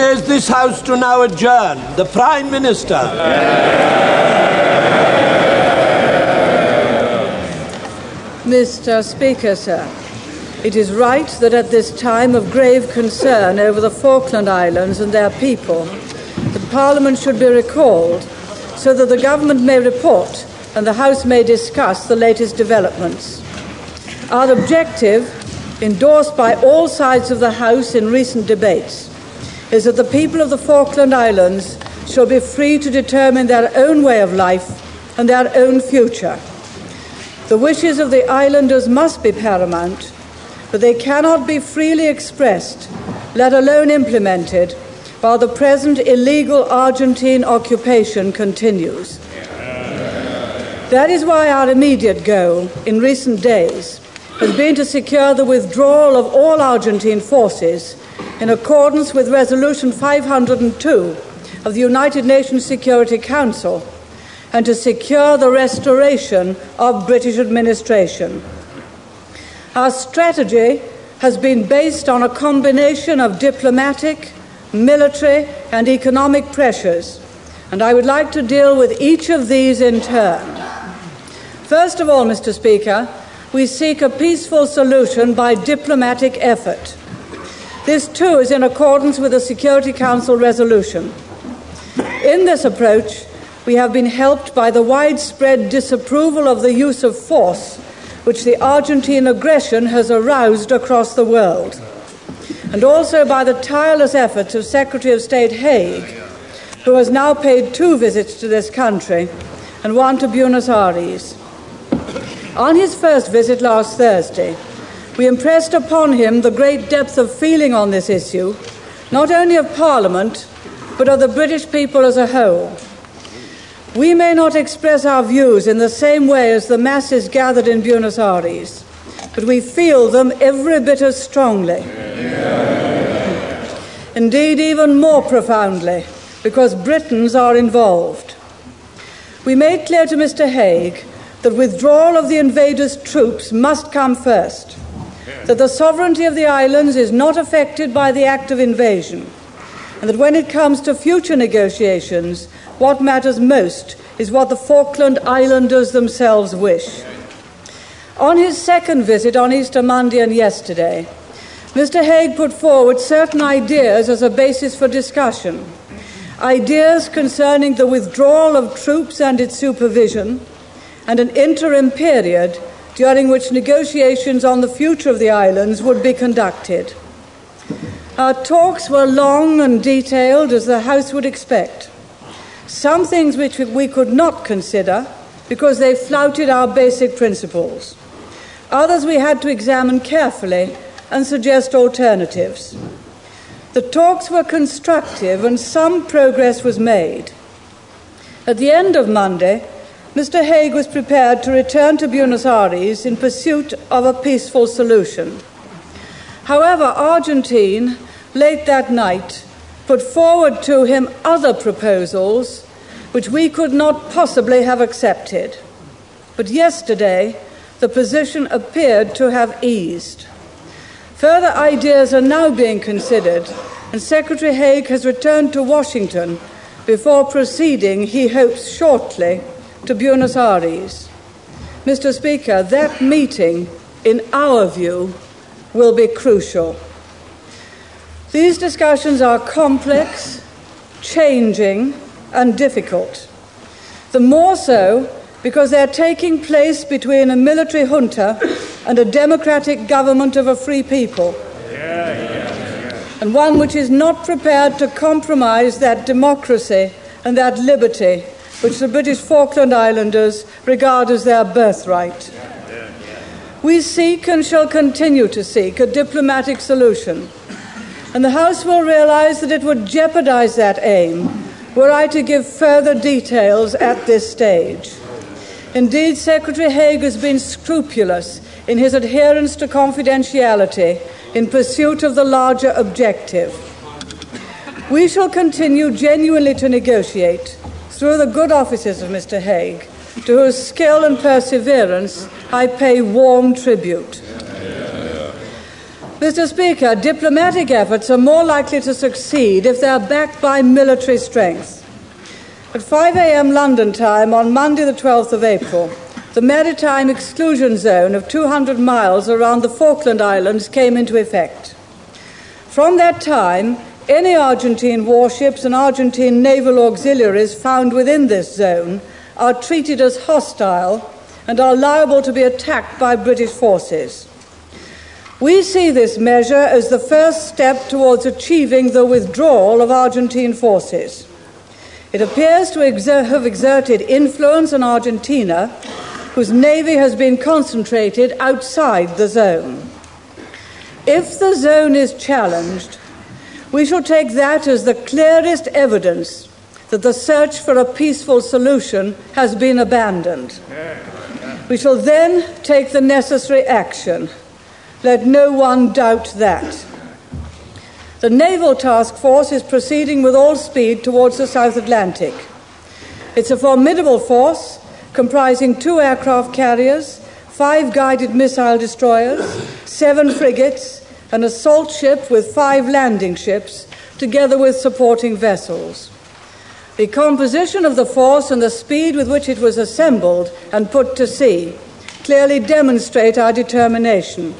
Is this House to now adjourn? The Prime Minister. Mr. Speaker, sir, it is right that at this time of grave concern over the Falkland Islands and their people, that Parliament should be recalled so that the Government may report and the House may discuss the latest developments. Our objective, endorsed by all sides of the House in recent debates, is that the people of the Falkland Islands shall be free to determine their own way of life and their own future. The wishes of the islanders must be paramount, but they cannot be freely expressed, let alone implemented, while the present illegal Argentine occupation continues. That is why our immediate goal in recent days has been to secure the withdrawal of all Argentine forces in accordance with Resolution 502 of the United Nations Security Council, and to secure the restoration of British administration. Our strategy has been based on a combination of diplomatic, military, and economic pressures, and I would like to deal with each of these in turn. First of all, Mr. Speaker, we seek a peaceful solution by diplomatic effort. This, too, is in accordance with the Security Council resolution. In this approach, we have been helped by the widespread disapproval of the use of force which the Argentine aggression has aroused across the world, and also by the tireless efforts of Secretary of State Haig, who has now paid 2 visits to this country and 1 to Buenos Aires. On his first visit last Thursday, we impressed upon him the great depth of feeling on this issue, not only of Parliament, but of the British people as a whole. We may not express our views in the same way as the masses gathered in Buenos Aires, but we feel them every bit as strongly. Indeed, even more profoundly, because Britons are involved. We made clear to Mr. Haig that withdrawal of the invaders' troops must come first, that the sovereignty of the islands is not affected by the act of invasion, and that when it comes to future negotiations, what matters most is what the Falkland Islanders themselves wish. On his second visit on Easter Monday and yesterday, Mr. Haig put forward certain ideas as a basis for discussion. Ideas concerning the withdrawal of troops and its supervision, and an interim period during which negotiations on the future of the islands would be conducted. Our talks were long and detailed, as the House would expect. Some things which we could not consider because they flouted our basic principles. Others we had to examine carefully and suggest alternatives. The talks were constructive and some progress was made. At the end of Monday, Mr. Haig was prepared to return to Buenos Aires in pursuit of a peaceful solution. However, Argentina, late that night, put forward to him other proposals which we could not possibly have accepted. But yesterday, the position appeared to have eased. Further ideas are now being considered, and Secretary Haig has returned to Washington before proceeding, he hopes shortly, to Buenos Aires. Mr. Speaker, that meeting, in our view, will be crucial. These discussions are complex, changing, and difficult. The more so because they are taking place between a military junta and a democratic government of a free people, and one which is not prepared to compromise that democracy and that liberty which the British Falkland Islanders regard as their birthright. We seek and shall continue to seek a diplomatic solution, and the House will realise that it would jeopardise that aim were I to give further details at this stage. Indeed, Secretary Haig has been scrupulous in his adherence to confidentiality in pursuit of the larger objective. We shall continue genuinely to negotiate through the good offices of Mr. Haig, to whose skill and perseverance I pay warm tribute. Mr. Speaker, diplomatic efforts are more likely to succeed if they are backed by military strength. At 5 a.m. London time on Monday the 12th of April, the maritime exclusion zone of 200 miles around the Falkland Islands came into effect. From that time, any Argentine warships and Argentine naval auxiliaries found within this zone are treated as hostile and are liable to be attacked by British forces. We see this measure as the first step towards achieving the withdrawal of Argentine forces. It appears to have exerted influence on Argentina, whose navy has been concentrated outside the zone. If the zone is challenged, we shall take that as the clearest evidence that the search for a peaceful solution has been abandoned. We shall then take the necessary action. Let no one doubt that. The Naval Task Force is proceeding with all speed towards the South Atlantic. It's a formidable force comprising 2 aircraft carriers, 5 guided missile destroyers, 7 frigates, an assault ship with 5 landing ships, together with supporting vessels. The composition of the force and the speed with which it was assembled and put to sea clearly demonstrate our determination.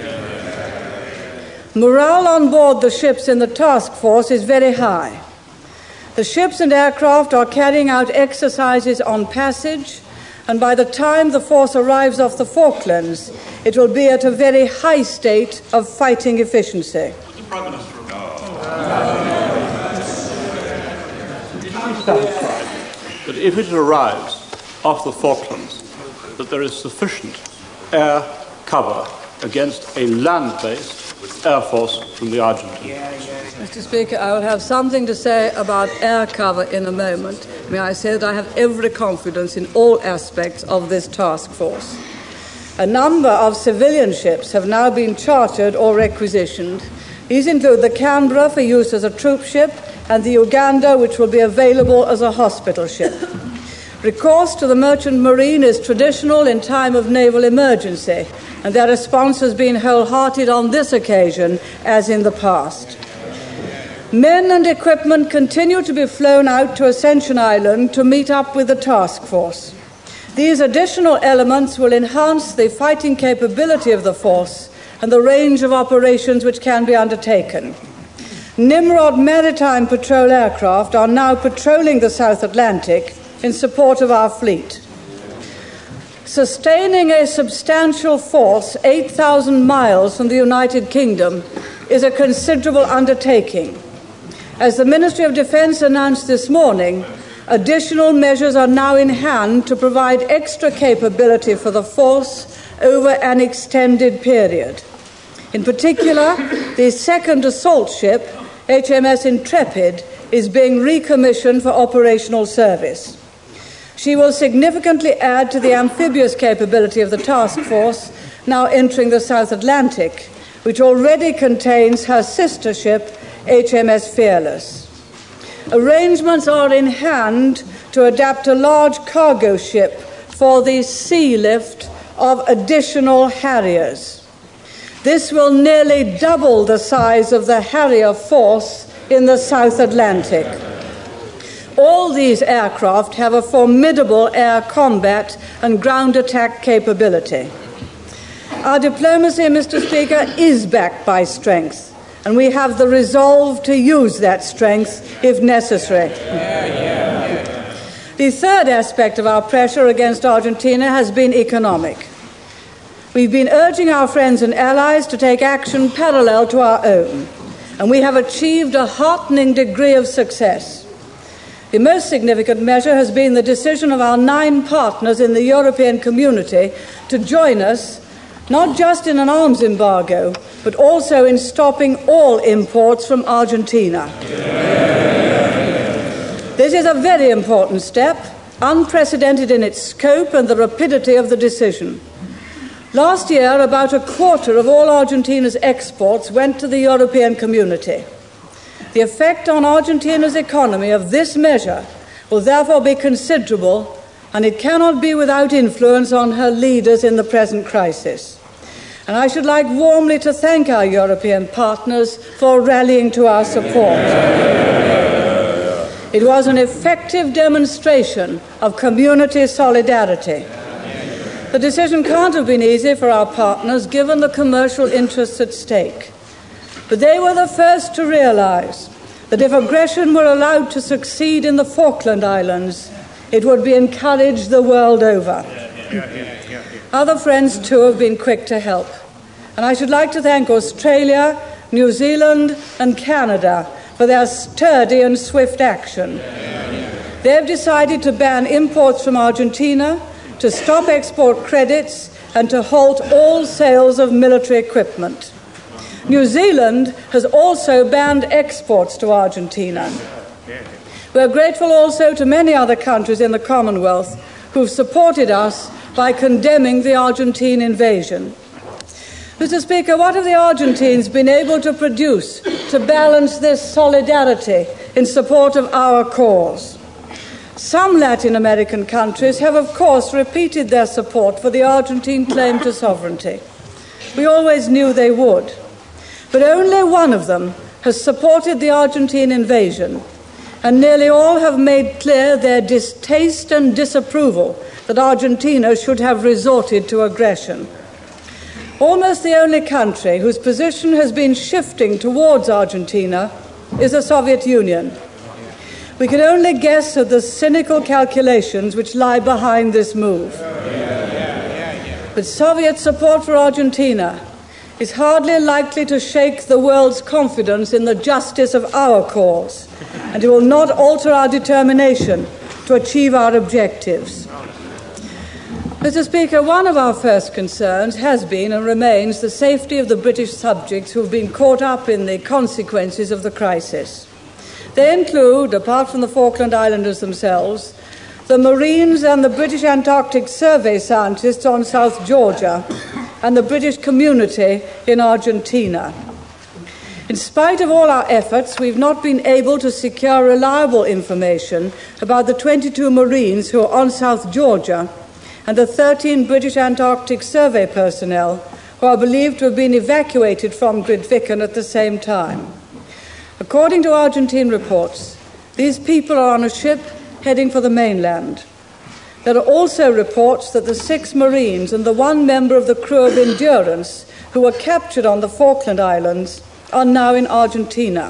Morale on board the ships in the task force is very high. The ships and aircraft are carrying out exercises on passage, and by the time the force arrives off the Falklands, it will be at a very high state of fighting efficiency. Mr. Prime Minister. That if it arrives off the Falklands, that there is sufficient air cover against a land-based air force from the Argentines. Mr. Speaker, I will have something to say about air cover in a moment. May I say that I have every confidence in all aspects of this task force. A number of civilian ships have now been chartered or requisitioned. These include the Canberra for use as a troop ship and the Uganda, which will be available as a hospital ship. Recourse to the merchant marine is traditional in time of naval emergency, and their response has been wholehearted on this occasion as in the past. Men and equipment continue to be flown out to Ascension Island to meet up with the task force. These additional elements will enhance the fighting capability of the force and the range of operations which can be undertaken. Nimrod maritime patrol aircraft are now patrolling the South Atlantic in support of our fleet. Sustaining a substantial force 8,000 miles from the United Kingdom is a considerable undertaking. As the Ministry of Defence announced this morning, additional measures are now in hand to provide extra capability for the force over an extended period. In particular, the second assault ship, HMS Intrepid, is being recommissioned for operational service. She will significantly add to the amphibious capability of the task force now entering the South Atlantic, which already contains her sister ship, HMS Fearless. Arrangements are in hand to adapt a large cargo ship for the sea lift of additional Harriers. This will nearly double the size of the Harrier force in the South Atlantic. All these aircraft have a formidable air combat and ground attack capability. Our diplomacy, Mr. Speaker, is backed by strength, and we have the resolve to use that strength if necessary. The third aspect of our pressure against Argentina has been economic. We've been urging our friends and allies to take action parallel to our own, and we have achieved a heartening degree of success. The most significant measure has been the decision of our 9 partners in the European community to join us, not just in an arms embargo, but also in stopping all imports from Argentina. This is a very important step, unprecedented in its scope and the rapidity of the decision. Last year, about a quarter of all Argentina's exports went to the European community. The effect on Argentina's economy of this measure will therefore be considerable, and it cannot be without influence on her leaders in the present crisis. And I should like warmly to thank our European partners for rallying to our support. It was an effective demonstration of community solidarity. The decision can't have been easy for our partners given the commercial interests at stake. But they were the first to realize that if aggression were allowed to succeed in the Falkland Islands, it would be encouraged the world over. Other friends, too, have been quick to help. And I should like to thank Australia, New Zealand, and Canada for their sturdy and swift action. They have decided to ban imports from Argentina, to stop export credits, and to halt all sales of military equipment. New Zealand has also banned exports to Argentina. We are grateful also to many other countries in the Commonwealth who've supported us by condemning the Argentine invasion. Mr. Speaker, what have the Argentines been able to produce to balance this solidarity in support of our cause? Some Latin American countries have, of course, repeated their support for the Argentine claim to sovereignty. We always knew they would. But only one of them has supported the Argentine invasion, and nearly all have made clear their distaste and disapproval that Argentina should have resorted to aggression. Almost the only country whose position has been shifting towards Argentina is the Soviet Union. We can only guess at the cynical calculations which lie behind this move. But Soviet support for Argentina is hardly likely to shake the world's confidence in the justice of our cause, and it will not alter our determination to achieve our objectives. Mr. Speaker, one of our first concerns has been and remains the safety of the British subjects who have been caught up in the consequences of the crisis. They include, apart from the Falkland Islanders themselves, the Marines and the British Antarctic Survey scientists on South Georgia and the British community in Argentina. In spite of all our efforts, we've not been able to secure reliable information about the 22 Marines who are on South Georgia and the 13 British Antarctic Survey personnel who are believed to have been evacuated from Grytviken at the same time. According to Argentine reports, these people are on a ship heading for the mainland. There are also reports that the 6 Marines and the 1 member of the crew of Endurance who were captured on the Falkland Islands are now in Argentina.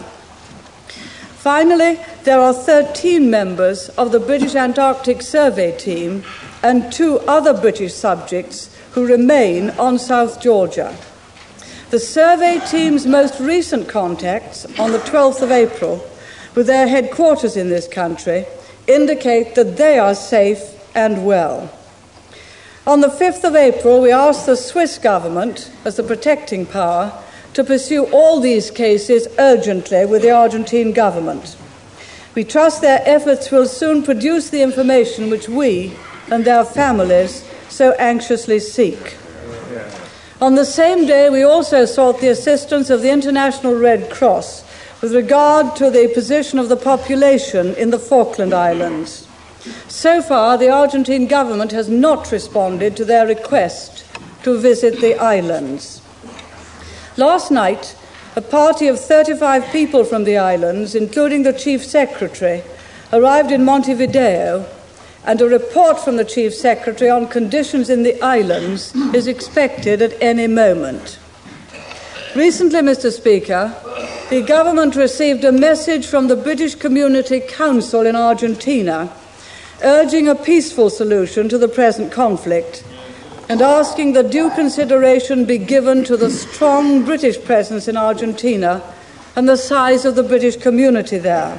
Finally, there are 13 members of the British Antarctic Survey team and 2 other British subjects who remain on South Georgia. The survey team's most recent contacts on the 12th of April with their headquarters in this country indicate that they are safe and well. On the 5th of April, we asked the Swiss government, as the protecting power, to pursue all these cases urgently with the Argentine government. We trust their efforts will soon produce the information which we and their families so anxiously seek. On the same day, we also sought the assistance of the International Red Cross with regard to the position of the population in the Falkland Islands. So far, the Argentine government has not responded to their request to visit the islands. Last night, a party of 35 people from the islands, including the Chief Secretary, arrived in Montevideo, and a report from the Chief Secretary on conditions in the islands is expected at any moment. Recently, Mr. Speaker, the government received a message from the British Community Council in Argentina urging a peaceful solution to the present conflict and asking that due consideration be given to the strong British presence in Argentina and the size of the British community there.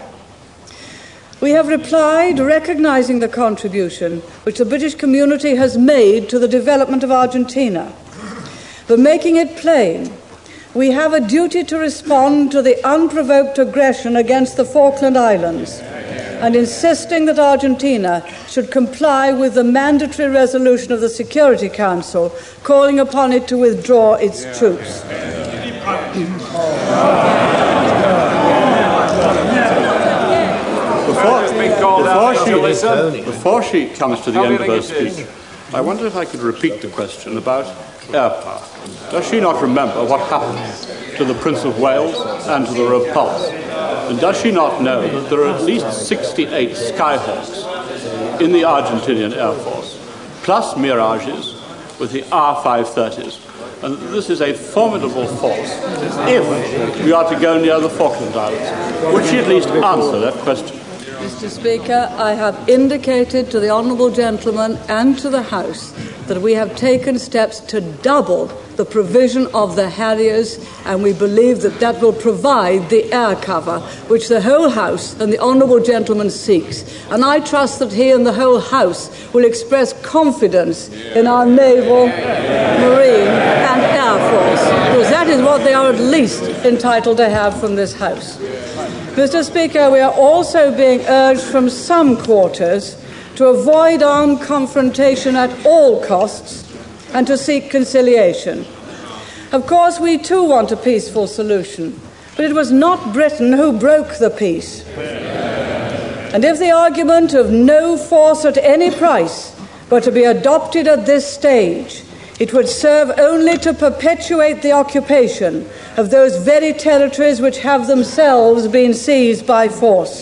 We have replied recognizing the contribution which the British community has made to the development of Argentina, but making it plain we have a duty to respond to the unprovoked aggression against the Falkland Islands and insisting that Argentina should comply with the mandatory resolution of the Security Council calling upon it to withdraw its troops. Before she comes to the end of her speech, I wonder if I could repeat the question about air power, does she not remember what happened to the Prince of Wales and to the Repulse? And does she not know that there are at least 68 Skyhawks in the Argentinian Air Force, plus Mirages with the R-530s? And this is a formidable force if we are to go near the Falkland Islands. Would she at least answer that question? Mr. Speaker, I have indicated to the honourable gentleman and to the House that we have taken steps to double the provision of the Harriers, and we believe that that will provide the air cover which the whole House and the honourable gentleman seeks. And I trust that he and the whole House will express confidence in our naval, marine and air force, because that is what they are at least entitled to have from this House. Mr. Speaker, we are also being urged from some quarters to avoid armed confrontation at all costs and to seek conciliation. Of course, we too want a peaceful solution, but it was not Britain who broke the peace. And if the argument of no force at any price were to be adopted at this stage, it would serve only to perpetuate the occupation of those very territories which have themselves been seized by force.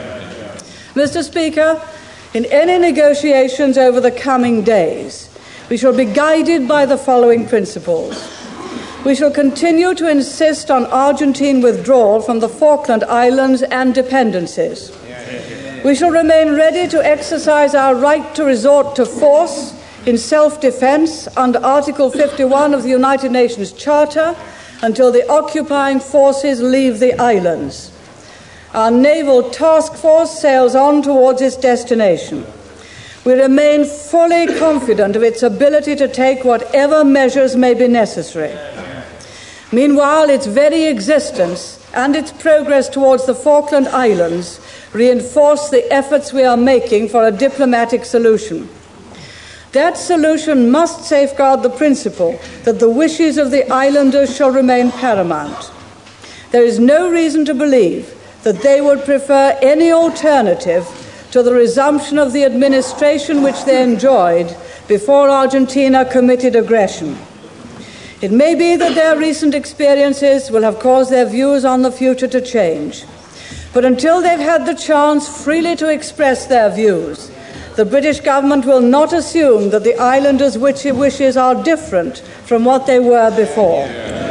Mr. Speaker, in any negotiations over the coming days, we shall be guided by the following principles. We shall continue to insist on Argentine withdrawal from the Falkland Islands and dependencies. We shall remain ready to exercise our right to resort to force in self-defense under Article 51 of the United Nations Charter until the occupying forces leave the islands. Our naval task force sails on towards its destination. We remain fully confident of its ability to take whatever measures may be necessary. Meanwhile, its very existence and its progress towards the Falkland Islands reinforce the efforts we are making for a diplomatic solution. That solution must safeguard the principle that the wishes of the islanders shall remain paramount. There is no reason to believe that they would prefer any alternative to the resumption of the administration which they enjoyed before Argentina committed aggression. It may be that their recent experiences will have caused their views on the future to change, but until they've had the chance freely to express their views, the British government will not assume that the islanders' wishes are different from what they were before.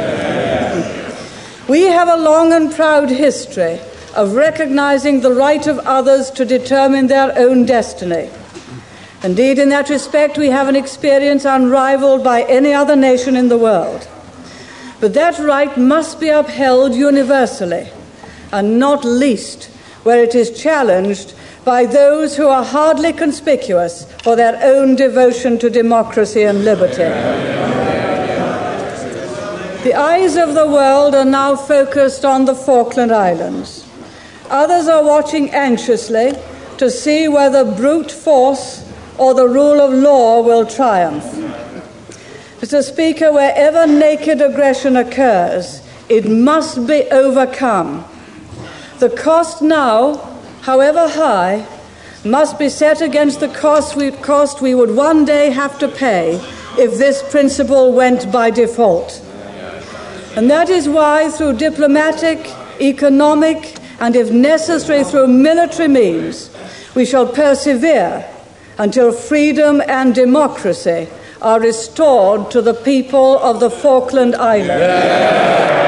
We have a long and proud history of recognizing the right of others to determine their own destiny. Indeed, in that respect, we have an experience unrivaled by any other nation in the world. But that right must be upheld universally, and not least where it is challenged by those who are hardly conspicuous for their own devotion to democracy and liberty. The eyes of the world are now focused on the Falkland Islands. Others are watching anxiously to see whether brute force or the rule of law will triumph. Mr. Speaker, wherever naked aggression occurs, it must be overcome. The cost now, however high, must be set against the cost we would one day have to pay if this principle went by default. And that is why, through diplomatic, economic, and if necessary through military means, we shall persevere until freedom and democracy are restored to the people of the Falkland Islands.